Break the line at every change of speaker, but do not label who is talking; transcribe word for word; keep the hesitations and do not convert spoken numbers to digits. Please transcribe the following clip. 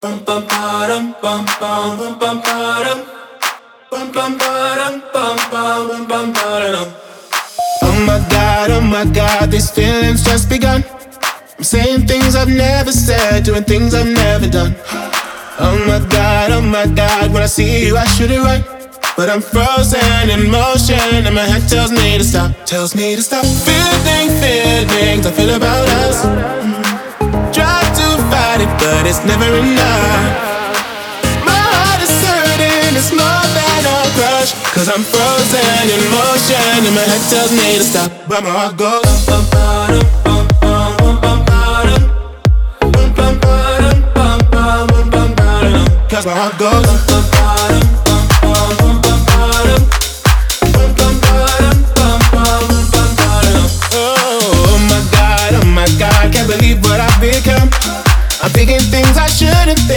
Bum bum ba-dum bum bum bum bum ba-dum. Bum bum ba-dum bum bum bum bum ba-dum. Oh my God, oh my God, these feelings just begun. I'm saying things I've never said, doing things I've never done. Oh my God, oh my God, when I see you I should it right, but I'm frozen in motion and my head tells me to stop, tells me to stop. Feeling feelings I feel about us. Try to fight it, but it's never enough. My heart is hurting, it's more than a crush, cause I'm frozen in motion and my head tells me to stop, but my heart goes bum bum bum bum bum bum bum bum bum bum bum bum bum, cause my heart goes bum bum bum bum bum bum bum bum bum bum. Oh my God, oh my God, can't believe what I've become. I'm thinking things I shouldn't think.